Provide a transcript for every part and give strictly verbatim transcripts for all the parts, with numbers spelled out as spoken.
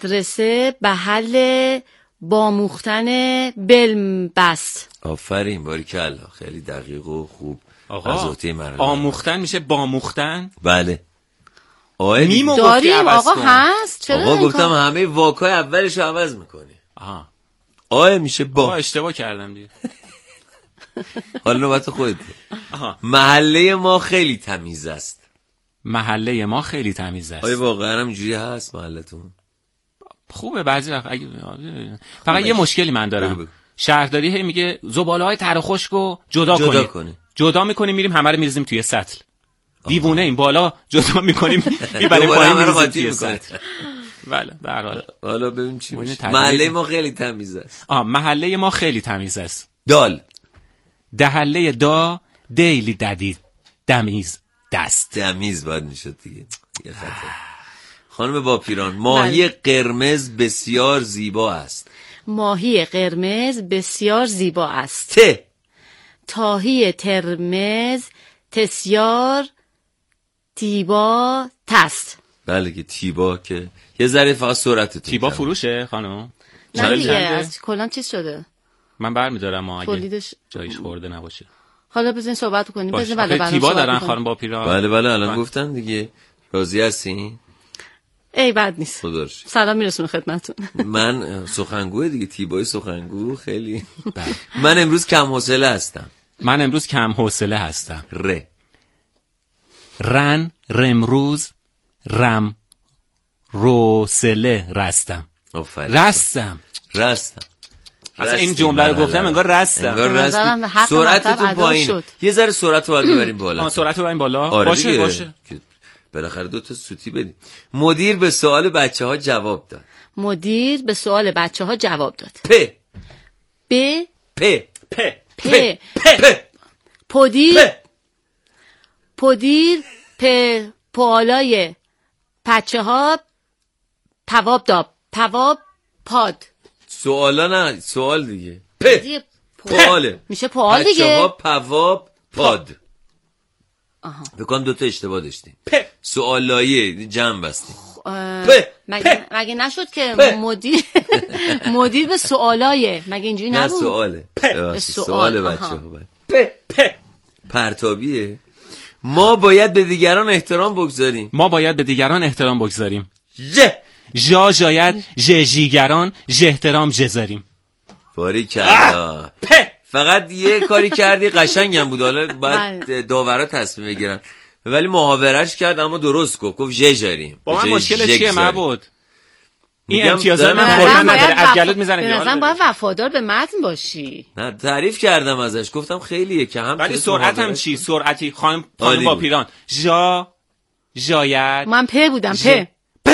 مدرسه به حل باموختن بلبست. آفرین، باریکلا، خیلی دقیق و خوب. آقا آموختن میشه باموختن؟ بله. میمو داریم آقا هست. چرا آقا گفتم همه واکای اولش رو عوض میکنی. آها آه میشه با. آقا اشتباه کردم دیگه. حالا نوبت خودت. محله ما خیلی تمیز است. محله ما خیلی تمیز است. آیا واقعا همینجوری هست محلتون؟ خوبه بعضی وقت اگه فقط یه مشکلی من دارم. شهرداری هی میگه زباله‌های تر و خشکو جدا, جدا کنید. کنی. جدا میکنیم میریم همه رو میریزیم توی سطل. دیوونه این بالا جدا میکنیم میبریم پایین میریزیم توی سطل. بله به هر حال حالا ببین چی میشه. محله ما خیلی تمیز است. آ محله ما خیلی تمیز است. دال دهله دا دیلی ددی دمیز دست. دمیز باید میشد دیگه. یه خطا. خانم با پیران، ماهی قرمز بسیار زیبا است. ماهی قرمز بسیار زیبا است. ت تاهی ترمز تسیار تیبا تست. بله که تیبا که یه ذره فقط سرعت تیبا فروشه خانم؟ نه دیگه از کلان چیز شده. من برمیدارم اگه تولیدش جایش خورده نباشه. حالا بزنین صحبت کنیم. بزنین بعد بعد تیبا دارن خانم با پیران. بله بله الان گفتن دیگه. راضی هستین؟ ای بد نیست. خداش سلام میرسونه خدمتتون. من سخنگوی دیگه، تیبای سخنگو خیلی. من امروز کم حوصله هستم. من امروز کم حوصله هستم. ر رن رمروز رم روسله رستم. رستم رستم اصلا این جمله رو گفتم انگار رستم. انگار رستم. سرعتتون پایین. یه ذره سرعت رو باید ببریم بالا. آه سرعت رو ببریم بالا. آره باشه دیگه. باشه. بالاخره دو تا سوتی بدیم. مدیر به سوال بچه‌ها جواب داد. مدیر به سوال بچه‌ها جواب داد. پ ب پ پ پ پ پدیر پدیر پ پالای بچه‌ها پواب داد. پواب پاد. سوالا نه سوال دیگه. پ پاله میشه پال دیگه. بچه‌ها پواب پاد. آها بکنم دوتا اشتباه داشتیم. سوالایه جمع بستیم. مگه مگه نشد که په. مدیر مدیر به سوالایه مگه اینجوری نبود؟ نه سواله. سوال بچه‌ها. پ پ پرتابیه. ما باید به دیگران احترام بگذاریم. ما باید به دیگران احترام بگذاریم. ژ ژا جاید ژژیگران ژاحترام جزاریم. باریکلا. فقط یه کاری کردی قشنگم بود. حالا باید داورا تصمیم بگیرن. ولی محاورش کرد اما درست گفت. گفت ژژاریم. با من مشکل چیه معبود؟ این امتیازات من خوردن نداره. از گلوت میزنه. به نظرم باید وفادار به متن باشی. نه تعریف کردم ازش. گفتم خیلیه که هم. ولی سرعت هم چی؟ سرعتی خانم خانم با پیران. ژا ژاید. من پ بودم پ.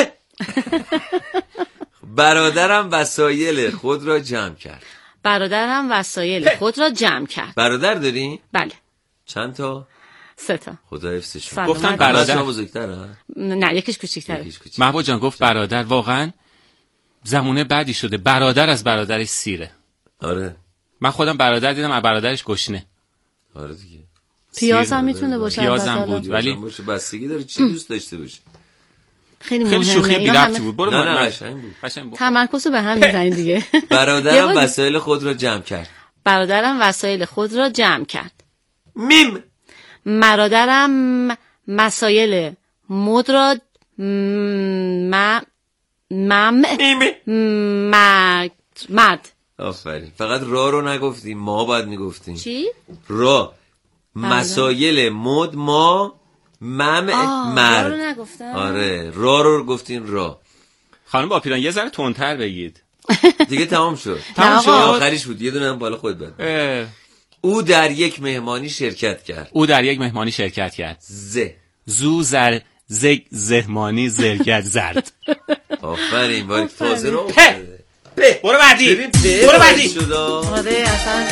برادرم وسایل خود را جمع کرد. برادرم وسایل خود را جمع کرد. برادر داری؟ بله. چند تا؟ سه تا. خدا حفظشون. گفتن برادر بزرگتره؟ نه یکیش کوچیک‌تره. محبوب جان گفت برادر. واقعا زمونه بعدی شده. برادر از برادرش سیره. آره. من خودم برادر دیدم از برادرش گشنه. آره دیگه. پیاز هم میتونه باشه. پیاز هم بود ولی بستگی داره چی دوست داشته باشه. خیلی خیلی شوخی بی ربطی بود. برو نه نه قشنگ بود. بود. تمرکز به هم میزنید دیگه. برادرم وسایل خود را جمع کرد. برادرم وسایل خود را جمع کرد. میم. برادرم مسایل مد را م مم مد مد. آفرین. فقط را رو نگفتیم. ما باید میگفتیم. چی؟ را. مسایل مد ما مم مرد. را رو نگفتم. آره را رو گفتین را. خانم با پیران یه ذره تندتر بگید. دیگه تمام شد. تمام شد. آخریش بود. یه دونه هم بالا خود بد. او در یک مهمانی شرکت کرد. او در یک مهمانی شرکت کرد. ز زو زر زگ زهمانی زرگت زرد. آفرین. باید تازه رو برو بعدی. برو بعدی. آره اصلا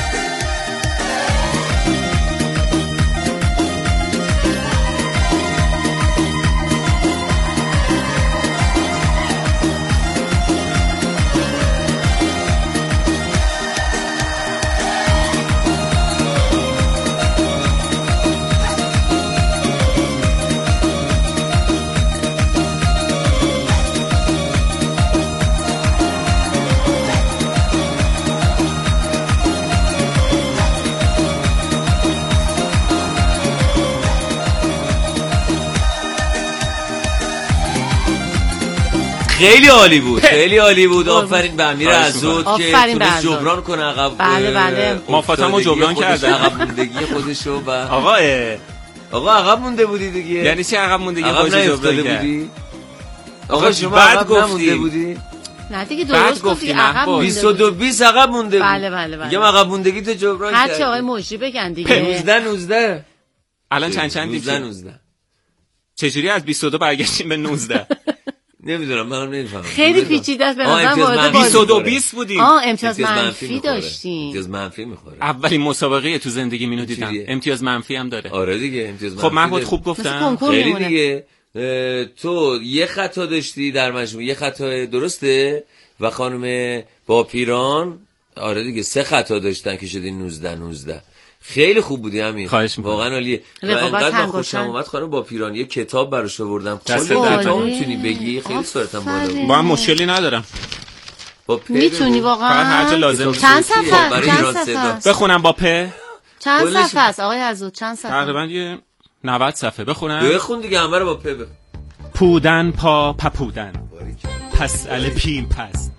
خیلی عالی بود، خیلی عالی بود. آفرین به امیر عزود که تونست جبران کنه عقب. بله بله. مافاتمو جبران کرده عقب موندگی خودشو. و آقا آقا عقب مونده بودی دیگه. یعنی چی عقب موندگی خودشو جبران کردی؟ آقا شما عقب نمونده بودی؟ نه دیگه درست گفتی عقب مونده. بیست و دو بیست عقب مونده. بله بله بله. میگم عقب موندگی تو جبران کردی. هرچی آقای مجری بگن دیگه. نوزده نوزده الان چند چندی؟ نوزده نوزده. چجوری از بیست و دو برگشتیم به نوزده؟ نمیدونم، منم نمیفهمم. خیلی پیچیده است به نظر وارد بیست و دو بیست بودیم. آه امتیاز منفی داشتیم. امتیاز منفی میخوره. اولین مسابقه تو زندگی مینو دیدم. امتیاز منفی هم داره. آره دیگه امتیاز منفی. خب محمود خوب گفتم. خیلی دیگه. تو یه خطا داشتی در مجموع، یه خطا درسته و خانم با پیران آره دیگه سه خطا داشتن که شدین نوزده نوزده. خیلی خوب بودی امیر، واقعا عالیه. و انقدر خوشم اومد خانم با پیران یه کتاب براش آوردم. کلی کتاب میتونی بگی، خیلی صورتم بالا. با هم مشکلی ندارم. میتونی واقعا هر جا لازم. چند صفحه؟ چند صفحه؟ بخونم با پ؟ چند صفحه است آقای عزود؟ چند صفحه؟ تقریبا یه نود صفحه. بخونم؟ بخون دیگه، همه رو با پ بخون. پودن پا پپودن، پس ال پیل پس.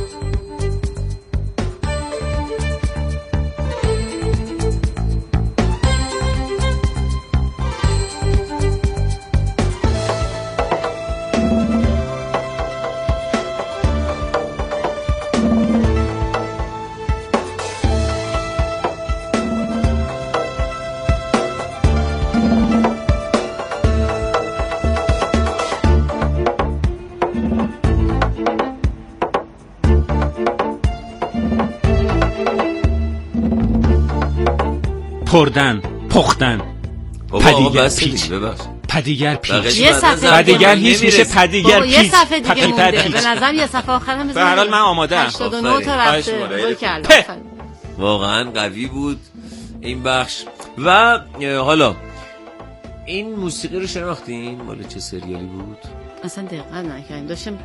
پردن، پختن، پدیگر پیچ، پدیگر پیچ، یه صفحه پدیگر هیچ میشه پدیگر پیچ. یه صفحه دیگه مونده. به نظر یه صفحه آخر هم به هر حال من آماده ام. هشتاد و نه تا رفته. واقعا قوی بود این بخش. و حالا این موسیقی رو شناختین؟ مال چه سریالی بود؟ اصلا دقت نکردیم. داشتم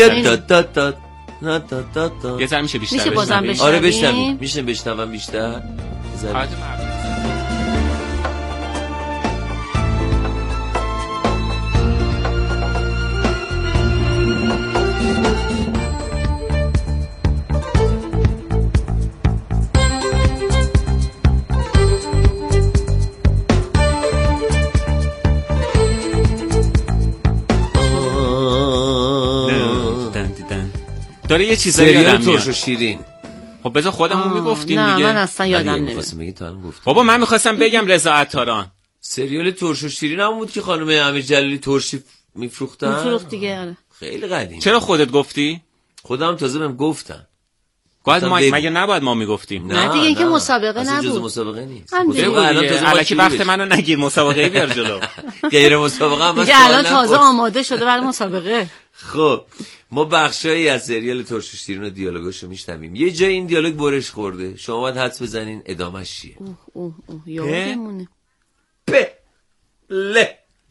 یه ذره میشه بیشتر میشه بازم بشنویم؟ آره بشنویم. میشه بشنوم بیشتر؟ داره یه چیزایی یادم میاد. ترش و شیرین. خب بذار خودمون میگفتیم دیگه. نه من اصلا یادم نمیاد. بابا من میخواستم بگم رضا عطاران. سریال ترش و شیرین هم بود که خانم امیر جلالی ترشی میفروختن. میفروخت دیگه. آره. خیلی قدیم. چرا خودت گفتی؟ خودم تازه بهم گفتن. گفت ما مگه نباید ما میگفتیم؟ نه دیگه اینکه مسابقه نبود. جز مسابقه نیست. الکی وقت منو نگیر، مسابقه بیار جلو. غیر مسابقه هم دیگه الان تازه آماده شده برای مسابقه. خب ما بخشایی از سریال ترش و شیرین و دیالوگاشو میشنویم. یه جای این دیالوگ برش خورده، شما باید حدس بزنین ادامهش چیه. اوه اوه اوه یادمونه. پ ل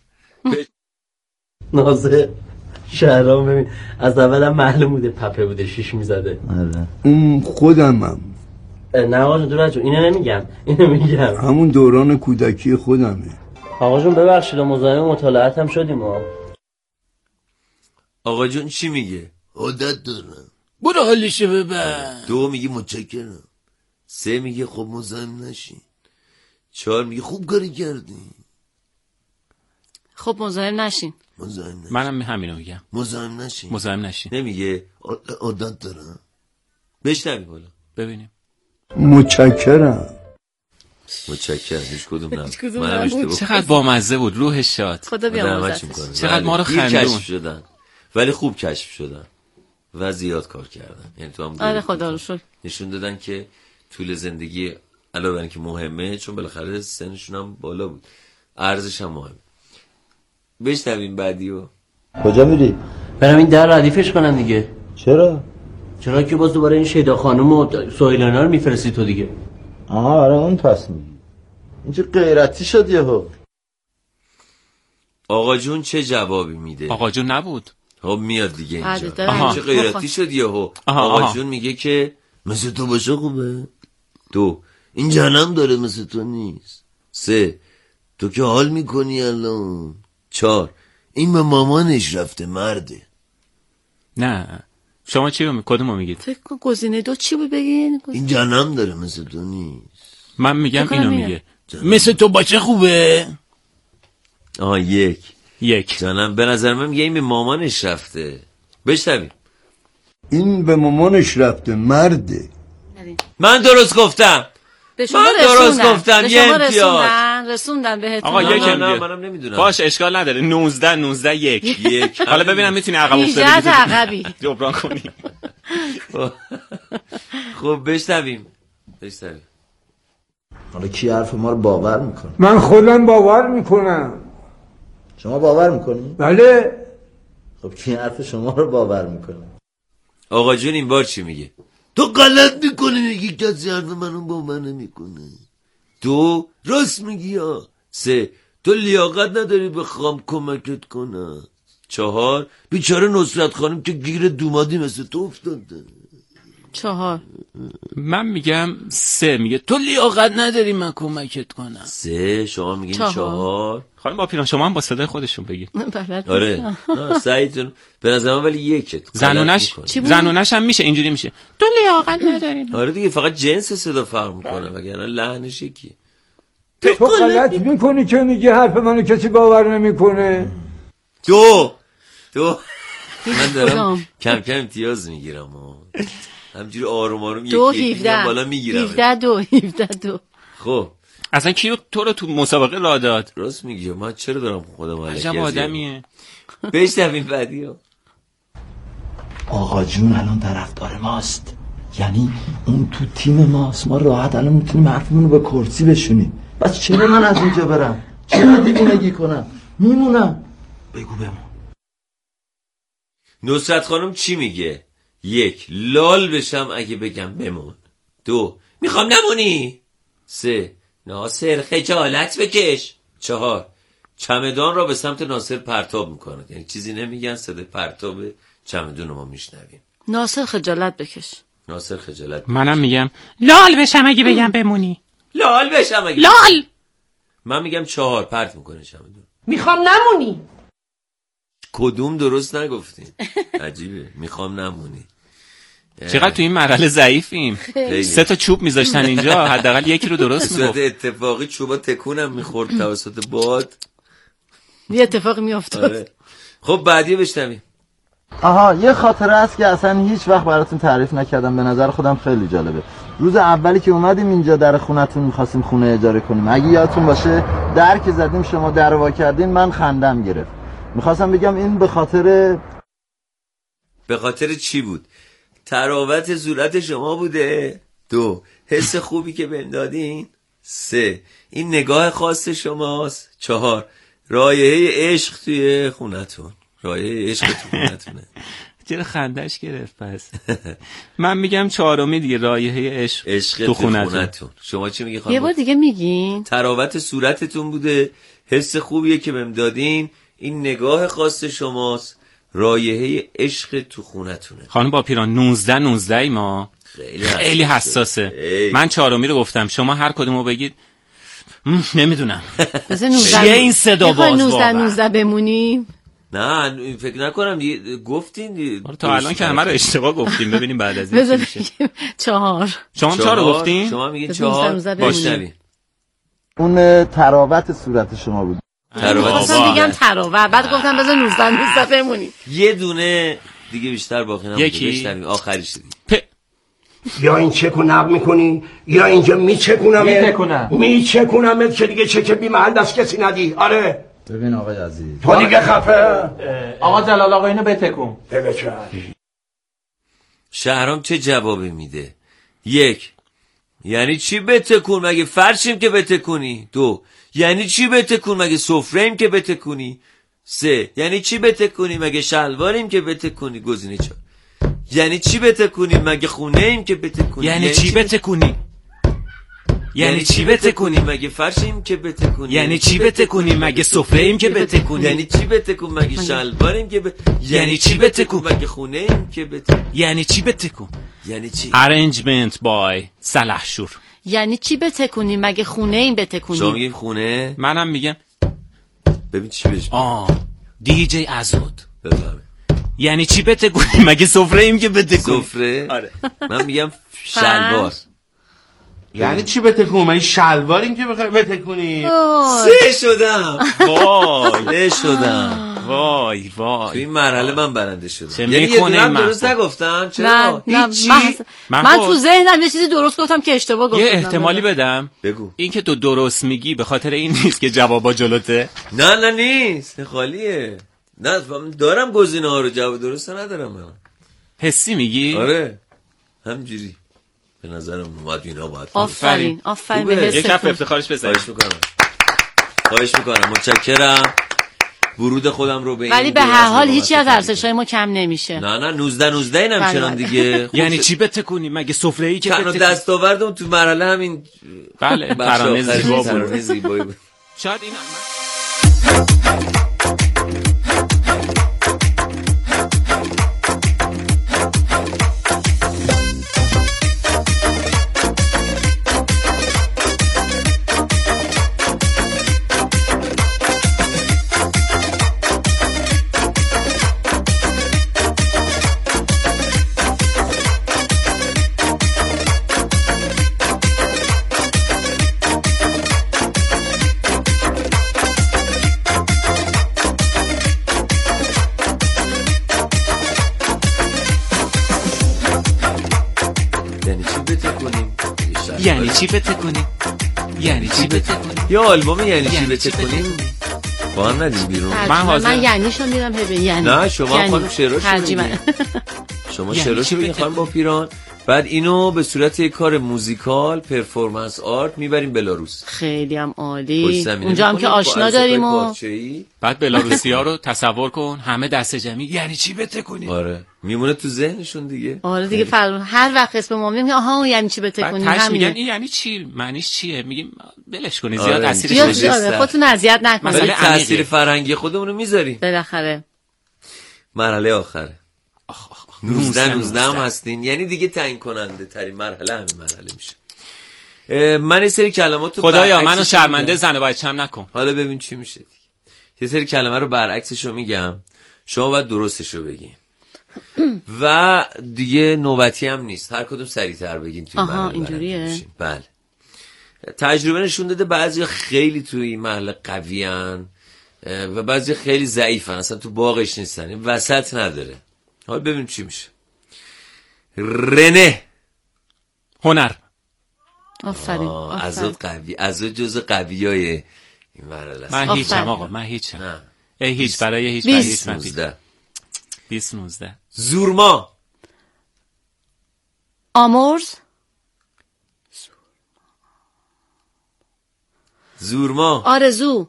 نازه شهرام ببین از اولم معلوم بوده پپه بوده شیش میزده. آره اون خودمم. نه آقا جون دورت جون اینو نمیگم، اینو میگم همون دوران کودکی خودمه. آقا جون ببخشید مزاحم مطالعت هم شدیم ها. آقا جون چی میگه؟ عادت دارم. برو حالشو ببر. دو میگه متشکرم. سه میگه خب مزاحم نشین. چهار میگه خوب کاری کردی. خب مزاحم نشین. مزاحم نشین. منم همینو میگم. مزاحم نشین. مزاحم نشین. نمیگه عادت دارم. بشنویم بالا. ببینیم. متشکرم. متشکرم. هیچ کدوم نه. چقدر بامزه بود، روحش شاد. خدا بیامرزه. چقدر ما رو خندون. کشف شدن. ولی خوب کشف شدن. و زیاد کار کردن. یعنی تو هم آره خدا رو شکر. نشون دادن که طول زندگی علاوه بر اینکه مهمه، چون بالاخره سنشون هم بالا بود، ارزش هم مهمه. بشنویم بعدیو. کجا میری؟ برم این در ردیفش کنم دیگه. چرا؟ چرا که باز دوباره این شیدا خانم و سهیلانا رو میفرستی تو دیگه. آها آره اون پس میگی. این چه غیرتی شد یهو. آقا جون چه جوابی میده؟ آقا جون نبود. خب میاد دیگه اینجا. چه غیرتی شد یهو. آقا جون میگه که مثل تو باشه خوبه. دو این جهنم داره مثل تو نیست. سه تو که حال میکنی الان. چهار این به مامانش رفته مرده. نه شما چی رو کدومو میگید؟ فکر کن گزینه دو چی بود بگین؟ این جانم داره مثل تو نیست. من میگم اینو میگه. مثل تو بچه خوبه؟ آه یک یک جانم به نظر من میگه این به مامانش رفته. بشنویم. این به مامانش رفته مرده. من درست گفتم. من درست گفتم. یه امتیاز رسوندن رسوندن بهت. آقا یک نه نه منم نمیدونم. باش اشکال نداره. نوزده نوزده یک یک حالا ببینم میتونی عقب افتادی عقبی جبران کنی. خب بشنویم بشنویم. حالا کی حرف ما رو باور میکنه؟ من خودم باور میکنم. شما باور میکنی؟ بله. خب کی حرف شما رو باور میکنه؟ آقا جون این بار چی میگه؟ تو غلط میکنی میگی کسی حرف منو باور نمیکنه. دو راست میگی یا سه تو لیاقت نداری بخوام کمکت کنم. چهار بیچاره نصرت خانم که گیر دومادی مثل تو افتاده. چهار من میگم سه میگه تو لیاقت نداری من کمکت کنم. سه شما میگین چهار, چهار. خانم با پیران شما هم با صدای خودشون بگید. آره سعیتون به نظر من ولی یکت زنونش زنونش هم میشه اینجوری میشه تو لیاقت نداری. آره دیگه فقط جنس صدا فرق میکنه وگرنه لحنش یکیه. تو غلط میکنی که میگی حرف منو کسی باور نمیکنه. دو دو من دارم کم کم امتیاز میگیرم همجوری آروم آروم دو یکی یکی بالا میگیرم. هفده دو هفده دو خب اصلا کیو تو رو تو مسابقه لا داد؟ راست میگی من چرا دارم خودم علکی عجب آدمیه. بشنویم بعدیو. آقا جون الان طرفدار ماست، یعنی اون تو تیم ماست، ما راحت الان میتونیم حرفمون رو به کرسی بشونیم. بس چرا من از اینجا برم؟ چرا دیوونگی کنم؟ میمونم. بگو بمون. نصرت خانم چی میگه؟ یک لال بشم اگه بگم بمون. دو میخوام نمونی. سه ناصر خجالت بکش. چهار چمدان را به سمت ناصر پرتاب میکنه، یعنی چیزی نمیگن صدای پرتاب چمدون رو ما میشنویم. ناصر خجالت بکش. ناصر خجالت بکش. منم میگم لال بشم اگه بگم بمونی. لال بشم اگه لال. من میگم چهار پرت میکنه چمدون. میخوام نمونی. کدوم درست نگفتین؟ عجیبه. میخوام نمونی. چقدر تو این مرحله ضعیفیم. سه تا چوب میذاشتن اینجا حداقل یکی رو درست میگفت. اتفاقی چوبا تکونم میخورد توسط باد. یه اتفاقی میافتاد. خب بعدی بشنویم. آها یه خاطره هست که اصلا هیچ وقت براتون تعریف نکردم، به نظر خودم خیلی جالبه. روز اولی که اومدیم اینجا در خونتون می‌خواستیم خونه اجاره کنیم، اگه یادتون باشه در که زدیم شما در وا کردین، من خندم گرفت. می‌خواستم بگم این به خاطر به خاطر چی بود؟ تراوت صورت شما بوده. دو حس خوبی که بهم دادین. سه این نگاه خاص شماست. چهار رایحه عشق توی خونتون. رایحه عشق تو خونتونه. چرا خندش گرفت پس؟ من میگم چهارمی دیگه، رایحه عشق, عشق تو خونتون. شما چی میگی خانم؟ یه بار دیگه میگین. تراوت صورتتون بوده، حس خوبیه که بهم دادین، این نگاه خاص شماست، رایحه عشق تو خونتونه. خانم با پیران نوزده نوزده ای ما خیلی, خیلی حساسه. ای. من چهارمی رو گفتم، شما هر کدومو بگید نمیدونم. چیه این صدا باز نوزده نوزده بمونیم؟ نه فکر نکنم دیگه گفتین دیگه. تا الان که همه رو اشتباه گفتیم، ببینیم بعد از این چی میشه. چهار شما چهار رو گفتین؟ شما میگین چهار. باشنوین. اون تراوت صورت شما بود. تراوت. اصلا بگم تراوت، بعد گفتم بذار نوزده نوزده بمونیم. یه دونه دیگه بیشتر باقی نمونده. بشنویم آخریش دیگه. پ... یا این چکو نق میکنی یا اینجا میچکونم میچکونم میچکونم که دیگه چک بی محل دست کسی ندی. آره ببین آقای عزیز تو دیگه خفه. آقا جلال آقا اینو بتکون. ببچه شهرام چه جوابی میده؟ یک یعنی چی بتکون؟ مگه فرشیم که بتکونی؟ دو یعنی چی بتکون؟ مگه سفره‌ایم که بتکونی؟ سه یعنی چی بتکونی؟ مگه شلواریم که بتکونی؟ گزینه چهار یعنی چی بتکونی؟ مگه خونه ایم که بتکونی؟ یعنی چی بتکونی؟ یعنی چی بتکونی؟ مگه فرشیم که بتکونی؟ یعنی چی بتکونی؟ مگه سفره‌ایم که بتکونی؟ یعنی چی بتکون؟ مگه شلواریم که ب... یعنی چی بتکون؟ مگه خونه ایم که بتکون؟ یعنی چی بتکون؟ یعنی چی؟ Arrangement by سلحشور. یعنی چی بتکونی؟ مگه خونه ایم بتکونی؟ شما میگین خونه؟ منم میگم ببین چی بهش آه دی جی ازود. بفهمه. یعنی چی بتکونیم؟ مگه سفره ایم که بتکونیم؟ سفره؟ آره. من میگم شلوار. یعنی چی بتکونیم؟ این شلواریم که بخوایم بتکونیم؟ سه شدم. وای سه شدم. وای وای تو این مرحله من برنده شدم. چه یعنی میکنه این درست نگفتم؟ چرا؟ نه هیچی؟ من, من, من تو ذهنم یه چیزی درست گفتم که اشتباه گفتم. یه احتمالی بدم. بگو. این که تو درست میگی به خاطر این نیست که جوابا جلوته. نه نه نیست، خالیه. نه دارم گزینه ها رو، جواب درست ندارم من. حسی میگی؟ آره همجوری به نظرم اومد اینا باید. آفرین آفرین به حس. یک کف افتخارش بزنید. خواهش میکنم. خواهش میکنم. متشکرم. ورود خودم رو به این ولی به هر حال هیچی از ارزش‌های ما کم نمیشه. نه نه نوزده نوزده اینم چنان دیگه. یعنی چی بتکونیم؟ مگه سفره‌ای که تنها دستاوردم تو مرحله همین. بله ترانه زیبا بود. ترانه زیبایی بود. شاید این یعنی چی بتکونیم؟ یعنی چی بتکونیم؟ یا آلبوم یعنی چی بتکونیم؟ با هم ندیم بیرون. من حاضر من یعنی شو میرم هبه یعنی. نه شما خانم شعراشو بگید. شما شعراشو بگید خانم با پیران. بعد اینو به صورت یک کار موزیکال پرفورمنس آرت میبریم بلاروس. خیلی هم عالی. اونجا هم که آشنا داریم و بعد بلاروسیا رو تصور کن همه دست جمعی یعنی چی بتکونیم. آره میمونه تو ذهنشون دیگه. آره دیگه فر... هر وقت اسم ما میگیم آها یعنی چی بتکونیم همین میگن این یعنی چی معنیش چیه میگیم بلش کنی زیاد تاثیرش نمیذاره. خودتون اذیت نکنید. ولی تاثیر فرهنگی خودمون رو میذاریم. بالاخره مرحله آخره. نوزده نوزده هم هستین، یعنی دیگه تعیین کننده ترین مرحله همین مرحله میشه. من یه سری کلمات رو خدایا منو شرمنده زنه باید چم نکن. حالا ببین چی میشه دیگه. یه سری کلمه رو برعکسش رو میگم، شما باید درستش رو بگین و دیگه نوبتی هم نیست، هر کدوم سریعتر بگین توی مرحله. آها اینجوریه. بله تجربه نشون داده بعضی خیلی توی این مرحله قویان و بعضی خیلی ضعیفن، اصلا تو باغش نیستن، وسط نداره. حالا ببینیم چی میشه. رنه هنر. آفرین. ازود قوی، ازود جزء قویای این مرحله است. من هیچم آقا، من هیچم. نه ای هیچ برای هیچ برای هیچ من نوزده بیست نوزده. زورما. آمرز. زورما. آرزو.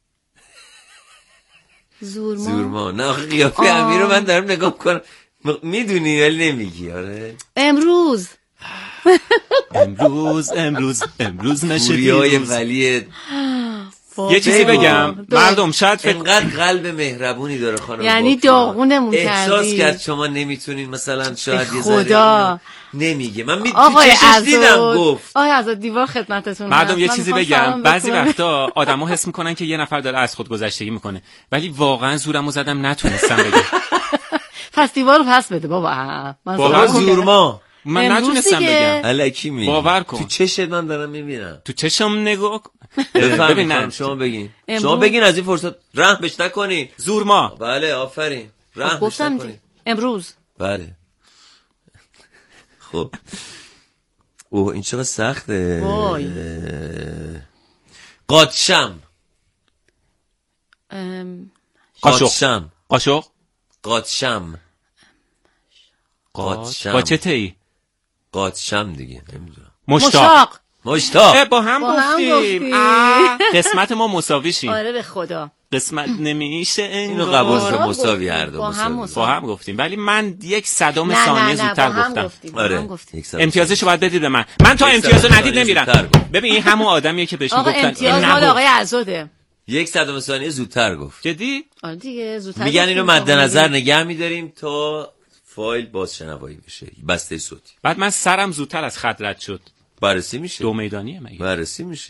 زورما. زورما. نه قیافه امیر رو من دارم نگاه کنم میدونی ولی نمیگی. آره امروز. امروز امروز امروز نشه پوریای ولی. یه چیزی بگم مردم شاید فکر اینقدر قلب مهربونی داره خانم، یعنی داغونمون کردی. احساس کرد شما نمیتونین مثلا شاید یه خدا نمیگه. من می آقای چشش دیدم گفت آقای از دیوار خدمتتون. مردم یه چیزی بگم بعضی وقتا آدما حس میکنن که یه نفر داره از خود گذشتگی میکنه ولی واقعا زورمو زدم نتونستم بگم. پس دیوارو پس بده بابا. من واقعا زورما من نتونستم بگم. الکی میگی. باور کن. تو چشت من دارم میبینم. تو چشم نگاه کن. ببین شما بگین. شما بگین از این فرصت رحم بهش نکنین. زورما. بله آفرین. رحم بهش نکنین. امروز. بله. خب. اوه این چقدر سخته. وای. قادشم. قادشم. قاشق. قادشم. قادشم. قاچته‌ای. قادشم دیگه نمیدونم. مشتاق. مشتاق. با هم گفتیم. قسمت ما مساوی شیم. آره به خدا. قسمت نمیشه اینو قبول کنم مساوی هر دو مساوی. با هم گفتیم ولی من یک صدم ثانیه زودتر گفتم. آره. امتیازشو باید بدید به من. من تا امتیازو ندید نمیرم. ببین این همون آدمیه که بهش میگفتن امتیاز مال آقای عزاده. یک صدم ثانیه زودتر گفت. جدی؟ آره دیگه زودتر. میگن اینو مد نظر نگه می‌داریم تا فایل بازشنوایی بشه، بسته صوتی. بعد من سرم زودتر از خط رد شد. بررسی میشه. دو میدانیه مگه؟ بررسی میشه.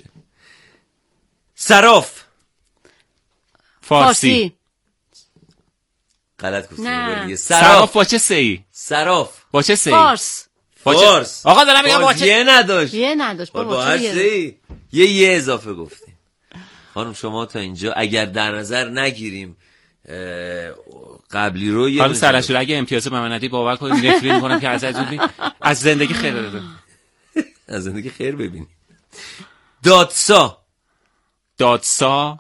صراف. فارسی. غلط گفتم. نه. صراف با چه سه‌ای؟ صراف با چه سه‌ای؟ فارس. فارس. آقا دارم میگم با چه؟ یه نداشت. یه نداشت با با هر سه‌ای یه یه اضافه گفتیم. خانم شما تا اینجا اگر در نظر نگیریم قبلی رو، یه خانم سرشور اگه امتیاز به من ندی باور کنید نفرین میکنم که از از زندگی خیر داره. از زندگی خیر ببینی. دادسا. دادسا.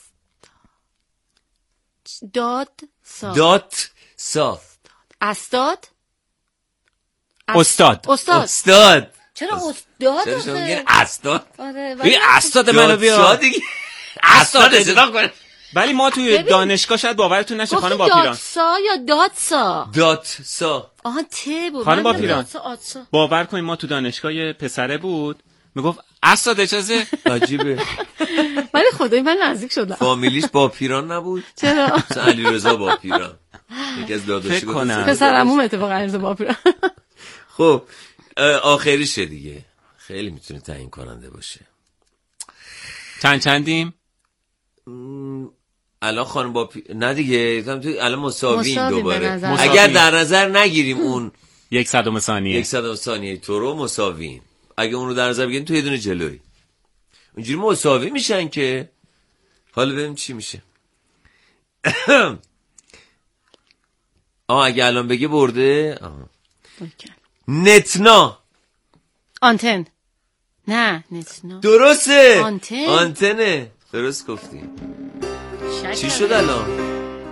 دادسا. دادسا. استاد. استاد. استاد. استاد. چرا استاد؟ چرا شما میگین استاد؟ آره ولی استاد منو بیا. دیگه. استاد صدا کن. ولی ما توی دانشگاه شاید باورتون نشه خانم باپیران. دادسا یا دادسا؟ دادسا. آها ته بود. خانم باپیران باور کنید ما تو دانشگاه یه پسره بود میگفت استاد اجازه. عجیبه. ولی خدای من نزدیک شدم. فامیلیش باپیران نبود؟ چرا؟ مثلا علیرضا باپیران. یکی از داداشی گفت پسرعموم اتفاقا علیرضا باپیران. خب آخریشه دیگه. خیلی میتونه تعیین کننده باشه. چند چندیم؟ الان خانم با پی... نه دیگه الان مساویم دوباره. مساوی. اگر در نظر نگیریم اون یک صدم ثانیه یک صدم ثانیه تو رو مساویم. اگه اون رو در نظر بگیریم تو یه دونه جلوی اونجوری مساوی میشن که حالا ببینیم چی میشه. آه اگه الان بگه برده. آه. نتنا. آنتن. نه نتنا درسته. آنتن. آنتنه. درست گفتی. چی شد الان؟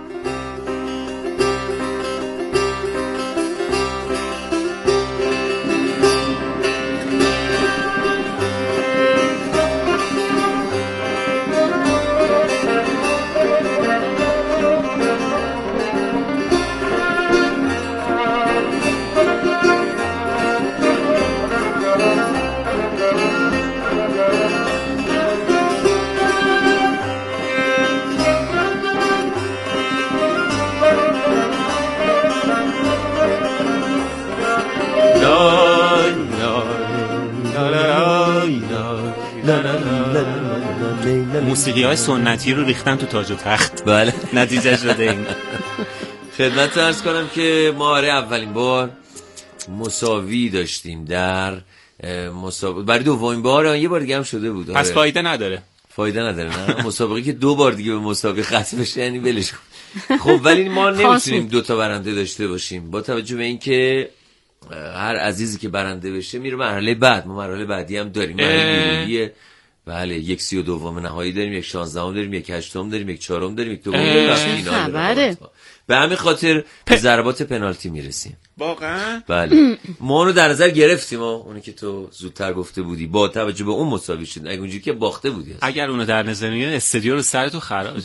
موسیقی های سنتی رو ریختن تو تاج و تخت. بله نتیجه شده این. خدمت عرض کنم که ما آره اولین بار مساوی داشتیم در مسابقه. برای دومین بار یه بار دیگه هم شده بود. پس فایده نداره. فایده نداره نه. مسابقه که دو بار دیگه به مسابقه ختم بشه یعنی ولش کن. خب ولی ما نمیتونیم دو تا برنده داشته باشیم با توجه به اینکه هر عزیزی که برنده بشه میره مرحله بعد. ما مرحله بعدی هم داریم. مرحله گروهی بله یک سی و دوم نهایی داریم، یک شانزدهم داریم، یک هشتم داریم، یک چهارم داریم، یک دوم و فینال. به همین خاطر به ضربات پنالتی میرسیم. واقعا؟ بله. ما اونو در نظر گرفتیم. اونی که تو زودتر گفته بودی با توجه به اون مساوی شد. اگه اونجوری که باخته بودی هست. اگر اونو در نظر میگیرن استادیو رو سر تو خراب.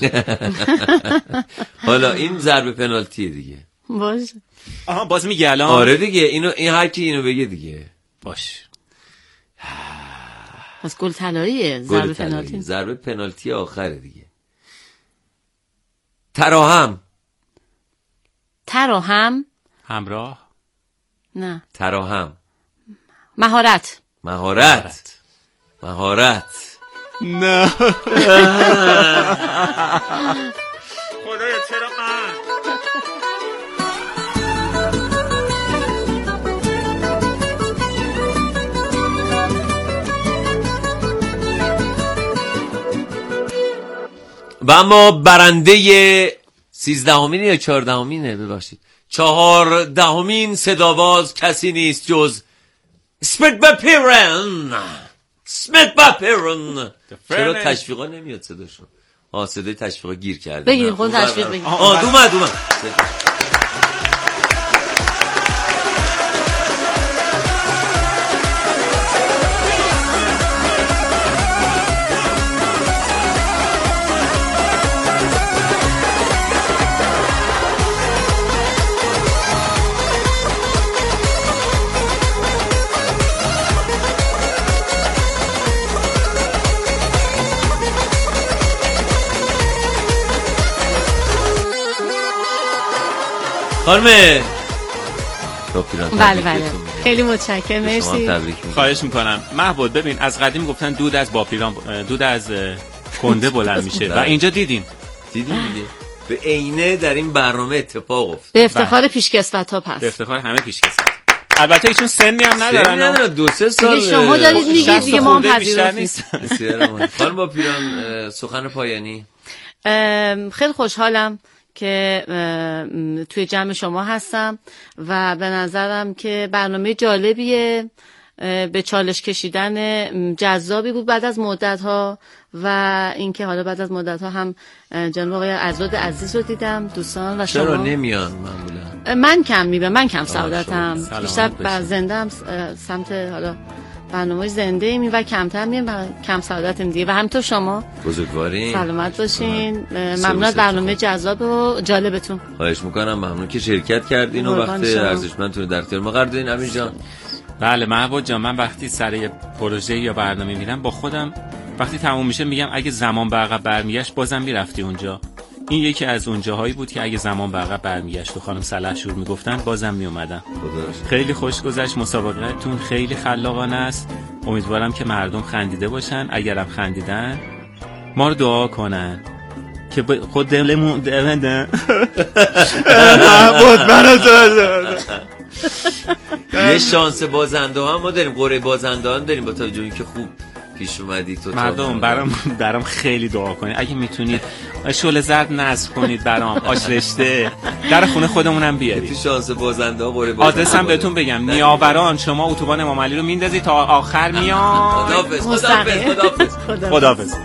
حالا این ضربه پنالتی دیگه. باشه. آها باز میگه الان. آره دیگه اینو این هر کی اینو بگه دیگه. باش. پس گل طلاییه ضربه پنالتی. ضربه پنالتی آخره دیگه. تراهم. تراهم. همراه. نه. تراهم. مهارت. مهارت. مهارت. نه. خدایا چرا من؟ و اما برنده سیزدهمین یا چهاردهمینه ببخشید چهاردهمین صداواز کسی نیست جز اسمت باپیران. اسمت باپیران. چرا تشویقا نمیاد صداشون؟ آه صدای تشویقا گیر کرده. بگید خود تشویق بگید. آه دومد دومد. خانم بله بله خیلی متشکرم مرسی. خواهش میکنم. محبود ببین از قدیم گفتن دود از باپیران دود از کنده بلند میشه و اینجا دیدیم دیدیم دیگه به عینه در این برنامه اتفاق افتاد. به افتخار پیشکسوت‌ها پس. به افتخار همه پیشکسوت. البته ایشون سنی هم ندارن. سنی ندارن، دو سه سال. دیگه شما دارید میگید دیگه ما هم پذیرفته نیست. خانم با پیران سخن پایانی. خیلی خوشحالم که توی جمع شما هستم و به نظرم که برنامه جالبیه، به چالش کشیدن جذابی بود بعد از مدت ها و اینکه حالا بعد از مدت ها هم جناب آقای عزاد عزیز رو دیدم، دوستان و شما. چرا نمیان معمولا؟ من کم میبینم، من کم سعادتم، بیشتر بر زنده هم سمت حالا برنامه زنده ایم و کمتر میام و کم سعادتم دیگه و همینطور شما بزرگوارین، سلامت باشین. ممنون از برنامه جذاب و جالبتون. خواهش میکنم، ممنون که شرکت کردین و وقت ارزشمندتون در اختیار ما قرار دادین. امین جان. بله محبوب جان، من وقتی سر یه پروژه یا برنامه میرم با خودم وقتی تموم میشه میگم اگه زمان به عقب برمیگشت بازم میرفتی اونجا. این یکی از اون جاهایی بود که اگه زمان به عقب برمیگشت و خانم سلحشور میگفتن بازم میومدم. خیلی خوش گذشت، مسابقهتون خیلی خلاقانه است. امیدوارم که مردم خندیده باشن، اگرم خندیدن ما رو دعا کنن که خود دلمون دلنده محبوب منو یه شانس بازنده هم ما داریم، قرعه بازنده هم داریم، با توجه که خوب پیش اومدی تو. مردم برام برام خیلی دعا کنید، اگه میتونید شعله زرد نصب کنید برام، آش رشته در خونه خودمونم بیارید. تو شانس بازنده ها قرعه بازنده. آدرسم بهتون بگم، نیاوران شما اتوبان امام علی رو میندازید تا آخر میاد. خداحافظ خداحافظ خداحافظ خداحافظ.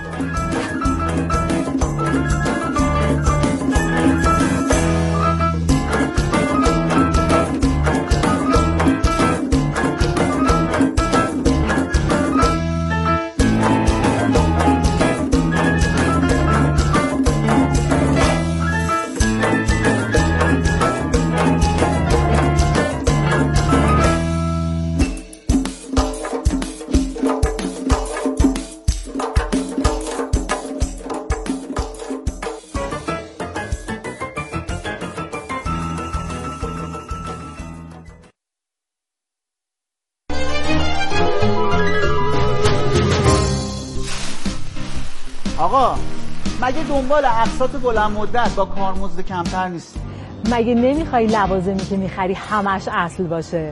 آقا مگه دنبال اقساط بلند مدت با کارمزد کمتر نیستی؟ مگه نمیخوای لوازمی که میخری همش اصل باشه؟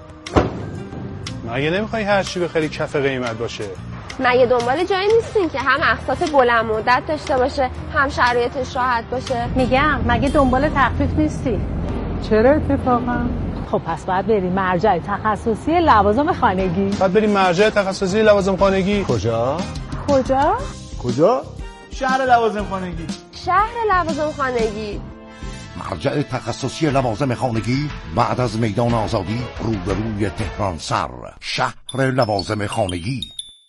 مگه نمیخوای هر چی بخری کف قیمت باشه؟ مگه دنبال جایی نیستین که هم اقساط بلند مدت داشته باشه هم شرایطش راحت باشه؟ میگم مگه دنبال تخفیف نیستی؟ چرا اتفاقا؟ خب پس باید بریم مرجع تخصصی لوازم خانگی. باید بریم مرجع تخصصی لوازم خانگی. کجا؟ کجا؟ کجا؟ شهر لوازم خانگی. شهر لوازم خانگی. مرجع تخصصی لوازم خانگی بعد از میدان آزادی روبروی تهران سر، شهر لوازم خانگی.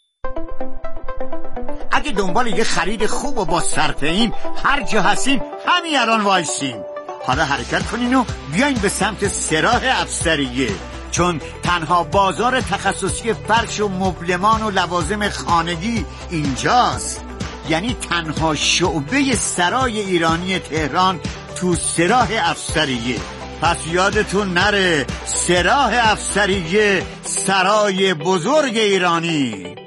اگه دنبال یه خرید خوب و با صرفه‌ایم هر جا هستیم همین الان وایسیم. حالا حرکت کنین و بیاین به سمت سراح افسریه، چون تنها بازار تخصصی فرش و مبلمان و لوازم خانگی اینجاست. یعنی تنها شعبه سرای ایرانی تهران تو سراح افسریه. پس یادتون نره، سراح افسریه، سرای بزرگ ایرانی.